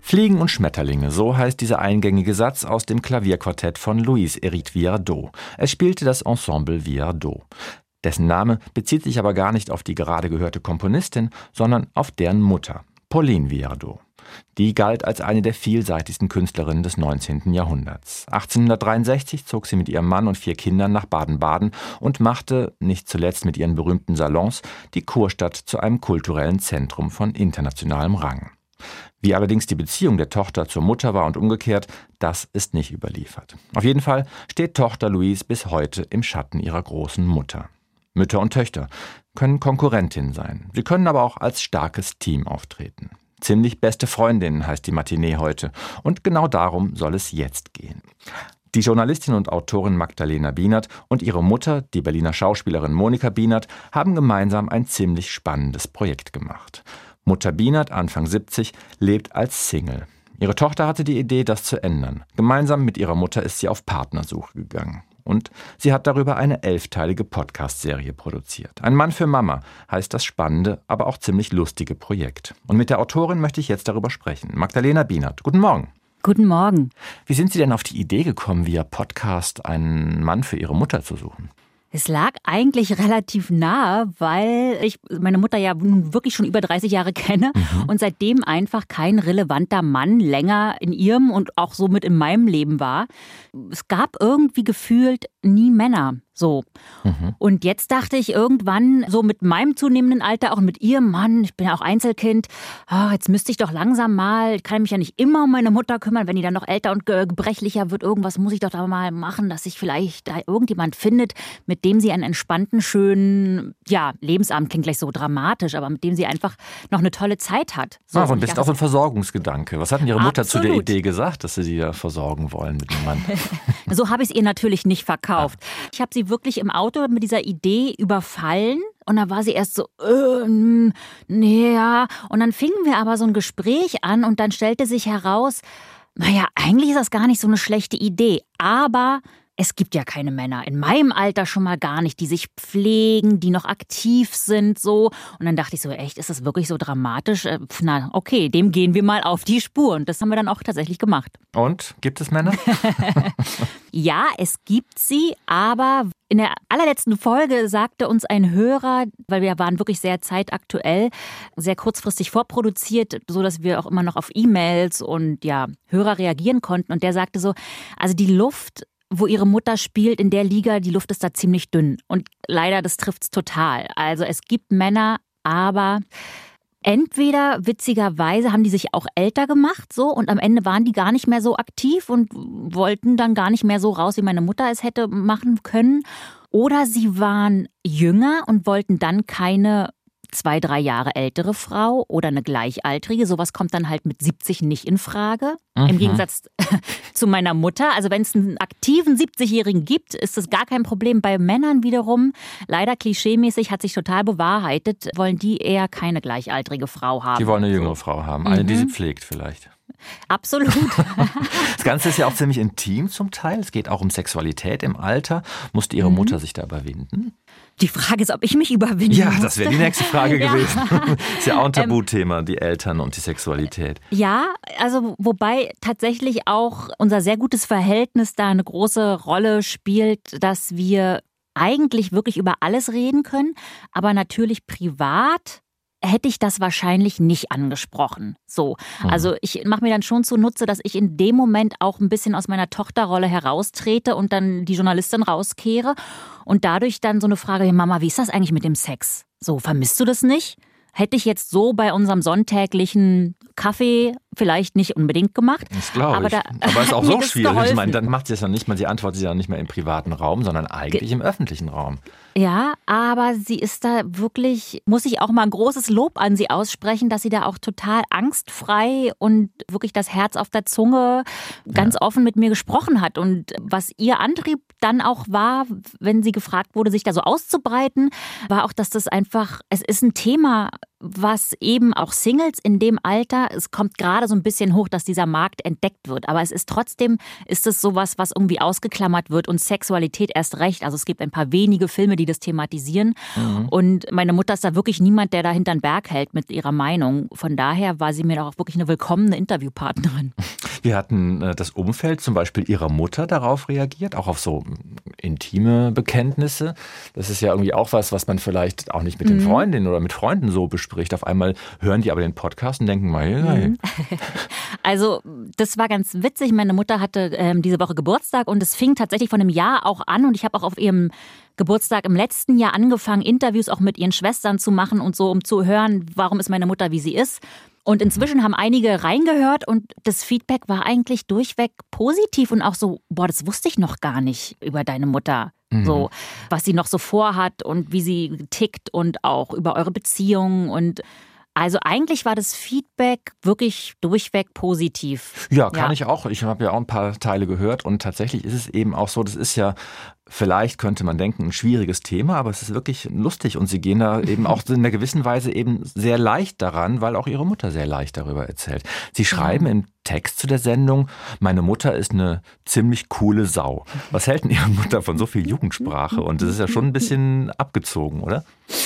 Fliegen und Schmetterlinge, so heißt dieser eingängige Satz aus dem Klavierquartett von Louis-Hérite Viardot. Es spielte das Ensemble Viardot. Dessen Name bezieht sich aber gar nicht auf die gerade gehörte Komponistin, sondern auf deren Mutter, Pauline Viardot. Die galt als eine der vielseitigsten Künstlerinnen des 19. Jahrhunderts. 1863 zog sie mit ihrem Mann und 4 Kindern nach Baden-Baden und machte, nicht zuletzt mit ihren berühmten Salons, die Kurstadt zu einem kulturellen Zentrum von internationalem Rang. Wie allerdings die Beziehung der Tochter zur Mutter war und umgekehrt, das ist nicht überliefert. Auf jeden Fall steht Tochter Louise bis heute im Schatten ihrer großen Mutter. Mütter und Töchter können Konkurrentinnen sein. Sie können aber auch als starkes Team auftreten. Ziemlich beste Freundinnen heißt die Matinee heute. Und genau darum soll es jetzt gehen. Die Journalistin und Autorin Magdalena Bienert und ihre Mutter, die Berliner Schauspielerin Monika Bienert, haben gemeinsam ein ziemlich spannendes Projekt gemacht. Mutter Bienert, Anfang 70, lebt als Single. Ihre Tochter hatte die Idee, das zu ändern. Gemeinsam mit ihrer Mutter ist sie auf Partnersuche gegangen. Und sie hat darüber eine 11-teilige Podcast-Serie produziert. Ein Mann für Mama heißt das spannende, aber auch ziemlich lustige Projekt. Und mit der Autorin möchte ich jetzt darüber sprechen. Magdalena Bienert, guten Morgen. Guten Morgen. Wie sind Sie denn auf die Idee gekommen, via Podcast einen Mann für Ihre Mutter zu suchen? Es lag eigentlich relativ nahe, weil ich meine Mutter ja nun wirklich schon über 30 Jahre kenne und seitdem einfach kein relevanter Mann länger in ihrem und auch somit in meinem Leben war. Es gab irgendwie gefühlt nie Männer. So. Und jetzt dachte ich irgendwann, so mit meinem zunehmenden Alter, auch mit ihrem Mann, ich bin ja auch Einzelkind, jetzt müsste ich doch langsam mal, kann mich ja nicht immer um meine Mutter kümmern, wenn die dann noch älter und gebrechlicher wird, irgendwas muss ich doch da mal machen, dass sich vielleicht da irgendjemand findet, mit dem sie einen entspannten, schönen, Lebensabend, klingt gleich so dramatisch, aber mit dem sie einfach noch eine tolle Zeit hat. So ein bisschen auch so ein Versorgungsgedanke. Was hat denn Ihre Mutter zu der Idee gesagt, dass Sie da versorgen wollen mit dem Mann? So habe ich es ihr natürlich nicht verkauft. Ich habe sie wirklich im Auto mit dieser Idee überfallen. Und da war sie erst so, ja. Und dann fingen wir aber so ein Gespräch an und dann stellte sich heraus, naja, eigentlich ist das gar nicht so eine schlechte Idee. Aber es gibt ja keine Männer, in meinem Alter schon mal gar nicht, die sich pflegen, die noch aktiv sind, so. Und dann dachte ich so, echt, ist das wirklich so dramatisch? Na, okay, dem gehen wir mal auf die Spur. Und das haben wir dann auch tatsächlich gemacht. Und? Gibt es Männer? Ja, es gibt sie, aber in der allerletzten Folge sagte uns ein Hörer, weil wir waren wirklich sehr zeitaktuell, sehr kurzfristig vorproduziert, so dass wir auch immer noch auf E-Mails und Hörer reagieren konnten. Und der sagte so, also die Luft, wo ihre Mutter spielt in der Liga, die Luft ist da ziemlich dünn. Und leider, das trifft's total. Also es gibt Männer, aber entweder witzigerweise haben die sich auch älter gemacht so und am Ende waren die gar nicht mehr so aktiv und wollten dann gar nicht mehr so raus, wie meine Mutter es hätte machen können. Oder sie waren jünger und wollten dann keine 2-3 Jahre ältere Frau oder eine Gleichaltrige. Sowas kommt dann halt mit 70 nicht in Frage. Im Gegensatz zu meiner Mutter. Also wenn es einen aktiven 70-Jährigen gibt, ist das gar kein Problem. Bei Männern wiederum, leider klischeemäßig, hat sich total bewahrheitet, wollen die eher keine gleichaltrige Frau haben. Die wollen eine jüngere Frau haben, eine, die sie pflegt vielleicht. Absolut. Das Ganze ist ja auch ziemlich intim zum Teil. Es geht auch um Sexualität im Alter. Musste Ihre Mutter sich da überwinden? Die Frage ist, ob ich mich überwinden musste. Ja, das wäre die nächste Frage gewesen. Ist ja auch ein Tabuthema, die Eltern und die Sexualität. Ja, also wobei tatsächlich auch unser sehr gutes Verhältnis da eine große Rolle spielt, dass wir eigentlich wirklich über alles reden können, aber natürlich privat hätte ich das wahrscheinlich nicht angesprochen. So. Also ich mache mir dann schon zunutze, dass ich in dem Moment auch ein bisschen aus meiner Tochterrolle heraustrete und dann die Journalistin rauskehre und dadurch dann so eine Frage, Mama, wie ist das eigentlich mit dem Sex? So, vermisst du das nicht? Hätte ich jetzt so bei unserem sonntäglichen Kaffee vielleicht nicht unbedingt gemacht. Das glaube ich. Aber es ist auch so schwierig. Ich meine, dann macht sie es ja nicht mal, sie antwortet ja nicht mehr im privaten Raum, sondern eigentlich im öffentlichen Raum. Ja, aber sie ist da wirklich, muss ich auch mal ein großes Lob an sie aussprechen, dass sie da auch total angstfrei und wirklich das Herz auf der Zunge ganz offen mit mir gesprochen hat. Und was ihr Antrieb dann auch war, wenn sie gefragt wurde, sich da so auszubreiten, war auch, dass das einfach, es ist ein Thema, was eben auch Singles in dem Alter, es kommt gerade so ein bisschen hoch, dass dieser Markt entdeckt wird. Aber es ist trotzdem, ist es sowas, was irgendwie ausgeklammert wird und Sexualität erst recht. Also es gibt ein paar wenige Filme, die das thematisieren. Und meine Mutter ist da wirklich niemand, der da hinter'n Berg hält mit ihrer Meinung. Von daher war sie mir auch wirklich eine willkommene Interviewpartnerin. Wie hatten das Umfeld zum Beispiel ihrer Mutter darauf reagiert? Auch auf so intime Bekenntnisse? Das ist ja irgendwie auch was man vielleicht auch nicht mit den Freundinnen oder mit Freunden so bespricht. Auf einmal hören die aber den Podcast und denken mal, hey. Also das war ganz witzig. Meine Mutter hatte diese Woche Geburtstag und es fing tatsächlich von einem Jahr auch an. Und ich habe auch auf ihrem Geburtstag im letzten Jahr angefangen, Interviews auch mit ihren Schwestern zu machen und so, um zu hören, warum ist meine Mutter, wie sie ist. Und inzwischen haben einige reingehört und das Feedback war eigentlich durchweg positiv und auch so, boah, das wusste ich noch gar nicht über deine Mutter. So, was sie noch so vorhat und wie sie tickt und auch über eure Beziehung. Und also eigentlich war das Feedback wirklich durchweg positiv. Ja, kann ich auch. Ich habe ja auch ein paar Teile gehört und tatsächlich ist es eben auch so, das ist ja vielleicht, könnte man denken, ein schwieriges Thema, aber es ist wirklich lustig und sie gehen da eben auch in einer gewissen Weise eben sehr leicht daran, weil auch ihre Mutter sehr leicht darüber erzählt. Sie schreiben im Text zu der Sendung, meine Mutter ist eine ziemlich coole Sau. Was hält denn Ihre Mutter von so viel Jugendsprache? Und das ist ja schon ein bisschen abgezogen, oder?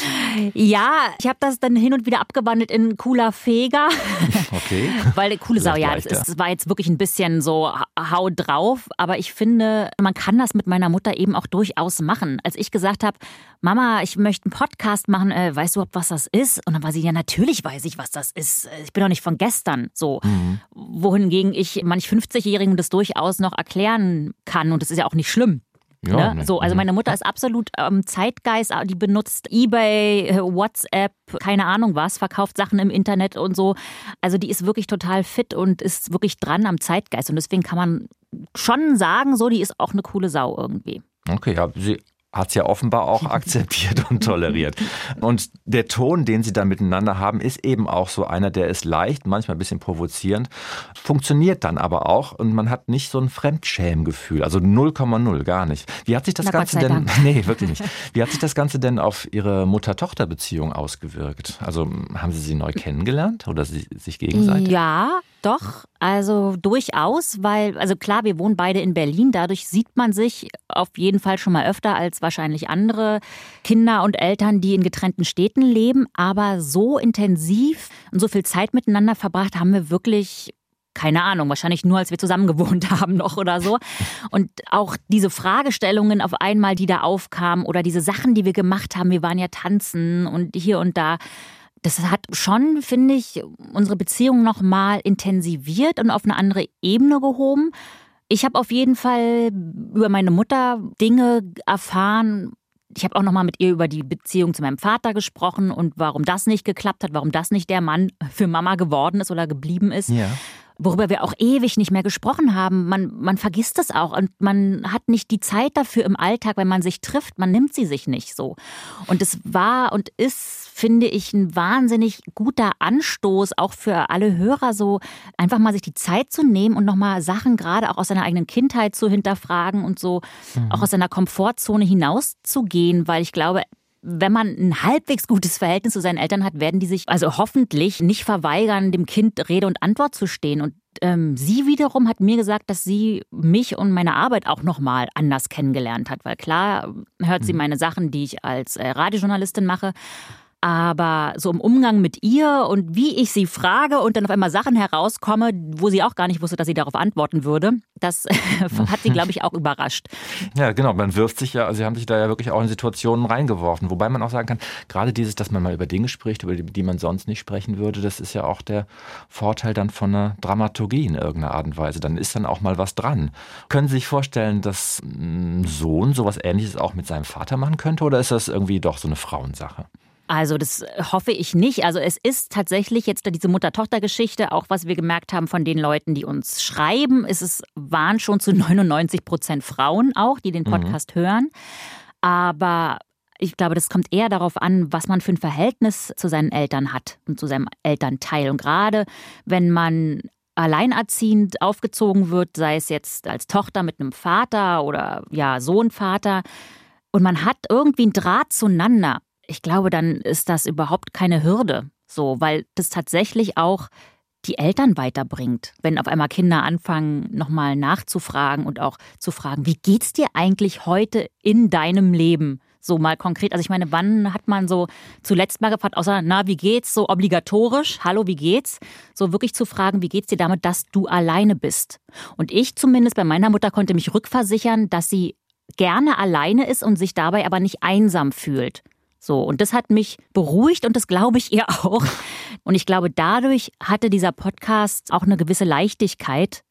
Ja, ich habe das dann hin und wieder abgewandelt in cooler Feger. Okay. Weil coole Sau, ja, das war jetzt wirklich ein bisschen so hau drauf. Aber ich finde, man kann das mit meiner Mutter eben auch durchaus machen. Als ich gesagt habe, Mama, ich möchte einen Podcast machen, weißt du, was das ist? Und dann war sie, ja, natürlich weiß ich, was das ist. Ich bin doch nicht von gestern so. Wohingegen ich manch 50-Jährigen das durchaus noch erklären kann. Und das ist ja auch nicht schlimm. Ja, ne? So, also meine Mutter ist absolut Zeitgeist, die benutzt eBay, WhatsApp, keine Ahnung was, verkauft Sachen im Internet und so. Also die ist wirklich total fit und ist wirklich dran am Zeitgeist. Und deswegen kann man schon sagen, so, die ist auch eine coole Sau irgendwie. Okay, ja, sie hat es ja offenbar auch akzeptiert und toleriert. Und der Ton, den sie da miteinander haben, ist eben auch so einer, der ist leicht, manchmal ein bisschen provozierend, funktioniert dann aber auch und man hat nicht so ein Fremdschämgefühl, also 0,0, gar nicht. Wie hat sich das Ganze denn, nee, wirklich nicht. Wie hat sich das Ganze denn auf Ihre Mutter-Tochter-Beziehung ausgewirkt? Also haben Sie neu kennengelernt oder sich gegenseitig? Ja, doch, also durchaus, weil, also klar, wir wohnen beide in Berlin, dadurch sieht man sich auf jeden Fall schon mal öfter als wahrscheinlich andere Kinder und Eltern, die in getrennten Städten leben, aber so intensiv und so viel Zeit miteinander verbracht haben wir wirklich, keine Ahnung, wahrscheinlich nur, als wir zusammen gewohnt haben noch oder so. Und auch diese Fragestellungen auf einmal, die da aufkamen oder diese Sachen, die wir gemacht haben, wir waren ja tanzen und hier und da, das hat schon, finde ich, unsere Beziehung noch mal intensiviert und auf eine andere Ebene gehoben. Ich habe auf jeden Fall über meine Mutter Dinge erfahren. Ich habe auch noch mal mit ihr über die Beziehung zu meinem Vater gesprochen und warum das nicht geklappt hat, warum das nicht der Mann für Mama geworden ist oder geblieben ist. Ja. Worüber wir auch ewig nicht mehr gesprochen haben. Man vergisst es auch und man hat nicht die Zeit dafür im Alltag, wenn man sich trifft. Man nimmt sie sich nicht so. Und es war und ist, finde ich, ein wahnsinnig guter Anstoß, auch für alle Hörer, so einfach mal sich die Zeit zu nehmen und nochmal Sachen gerade auch aus seiner eigenen Kindheit zu hinterfragen und so auch aus seiner Komfortzone hinauszugehen, weil ich glaube, wenn man ein halbwegs gutes Verhältnis zu seinen Eltern hat, werden die sich also hoffentlich nicht verweigern, dem Kind Rede und Antwort zu stehen. Und sie wiederum hat mir gesagt, dass sie mich und meine Arbeit auch nochmal anders kennengelernt hat. Weil klar hört sie meine Sachen, die ich als Radiojournalistin mache. Aber so im Umgang mit ihr und wie ich sie frage und dann auf einmal Sachen herauskomme, wo sie auch gar nicht wusste, dass sie darauf antworten würde, das hat sie, glaube ich, auch überrascht. Ja, genau. Man wirft sich ja, also Sie haben sich da ja wirklich auch in Situationen reingeworfen. Wobei man auch sagen kann, gerade dieses, dass man mal über Dinge spricht, über die man sonst nicht sprechen würde, das ist ja auch der Vorteil dann von einer Dramaturgie in irgendeiner Art und Weise. Dann ist dann auch mal was dran. Können Sie sich vorstellen, dass ein Sohn sowas Ähnliches auch mit seinem Vater machen könnte? Oder ist das irgendwie doch so eine Frauensache? Also das hoffe ich nicht. Also es ist tatsächlich jetzt diese Mutter-Tochter-Geschichte, auch was wir gemerkt haben von den Leuten, die uns schreiben, waren schon zu 99% Frauen auch, die den Podcast hören. Aber ich glaube, das kommt eher darauf an, was man für ein Verhältnis zu seinen Eltern hat und zu seinem Elternteil. Und gerade wenn man alleinerziehend aufgezogen wird, sei es jetzt als Tochter mit einem Vater oder ja Sohn, Vater, und man hat irgendwie einen Draht zueinander, ich glaube, dann ist das überhaupt keine Hürde, So, weil das tatsächlich auch die Eltern weiterbringt. Wenn auf einmal Kinder anfangen, nochmal nachzufragen und auch zu fragen, wie geht's dir eigentlich heute in deinem Leben? So mal konkret. Also ich meine, wann hat man so zuletzt mal gefragt, außer, na, wie geht's? So obligatorisch, hallo, wie geht's? So wirklich zu fragen, wie geht's dir damit, dass du alleine bist? Und ich zumindest bei meiner Mutter konnte mich rückversichern, dass sie gerne alleine ist und sich dabei aber nicht einsam fühlt. So, und das hat mich beruhigt und das glaube ich ihr auch. Und ich glaube, dadurch hatte dieser Podcast auch eine gewisse Leichtigkeit,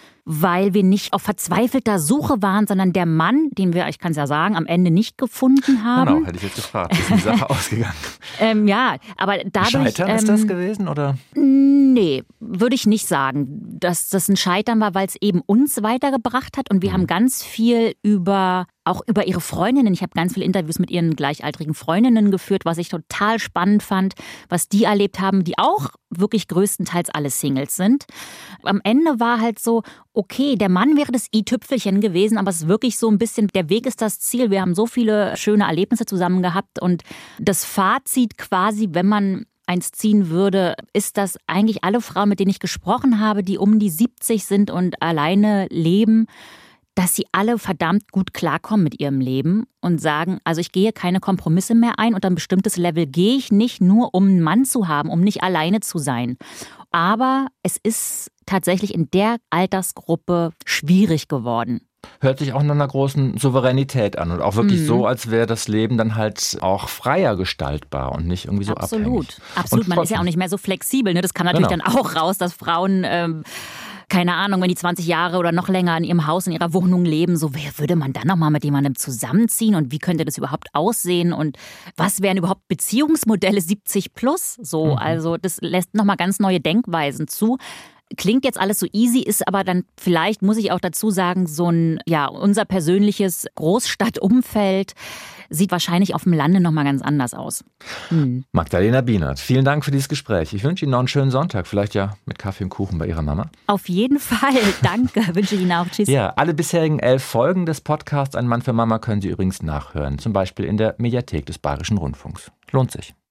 weil wir nicht auf verzweifelter Suche waren, sondern der Mann, den wir, ich kann es ja sagen, am Ende nicht gefunden haben. Genau, hätte ich jetzt gefragt. Wie ist die Sache ausgegangen? Ja, aber dadurch... Scheitern ist das gewesen, oder? Nee, würde ich nicht sagen, dass das ein Scheitern war, weil es eben uns weitergebracht hat. Und wir haben ganz viel auch über ihre Freundinnen. Ich habe ganz viele Interviews mit ihren gleichaltrigen Freundinnen geführt, was ich total spannend fand, was die erlebt haben, die auch wirklich größtenteils alle Singles sind. Am Ende war halt so, okay, der Mann wäre das i-Tüpfelchen gewesen, aber es ist wirklich so ein bisschen, der Weg ist das Ziel. Wir haben so viele schöne Erlebnisse zusammen gehabt und das Fazit quasi, wenn man eins ziehen würde, ist, dass eigentlich alle Frauen, mit denen ich gesprochen habe, die um die 70 sind und alleine leben, dass sie alle verdammt gut klarkommen mit ihrem Leben und sagen, also ich gehe keine Kompromisse mehr ein, unter ein bestimmtes Level gehe ich nicht nur, um einen Mann zu haben, um nicht alleine zu sein. Aber es ist tatsächlich in der Altersgruppe schwierig geworden. Hört sich auch nach einer großen Souveränität an und auch wirklich so, als wäre das Leben dann halt auch freier gestaltbar und nicht irgendwie so abhängig. Absolut, man ist ja auch nicht mehr so flexibel. Ne? Das kam natürlich dann auch raus, dass Frauen... keine Ahnung, wenn die 20 Jahre oder noch länger in ihrem Haus, in ihrer Wohnung leben, so wer würde man dann nochmal mit jemandem zusammenziehen und wie könnte das überhaupt aussehen und was wären überhaupt Beziehungsmodelle 70 plus? So, also das lässt nochmal ganz neue Denkweisen zu. Klingt jetzt alles so easy, ist aber dann vielleicht, muss ich auch dazu sagen, so ein, ja, unser persönliches Großstadtumfeld sieht wahrscheinlich auf dem Lande nochmal ganz anders aus. Magdalena Bienert, vielen Dank für dieses Gespräch. Ich wünsche Ihnen noch einen schönen Sonntag, vielleicht ja mit Kaffee und Kuchen bei Ihrer Mama. Auf jeden Fall, danke, wünsche ich Ihnen auch. Tschüss. Ja, alle bisherigen 11 Folgen des Podcasts Ein Mann für Mama können Sie übrigens nachhören, zum Beispiel in der Mediathek des Bayerischen Rundfunks. Lohnt sich.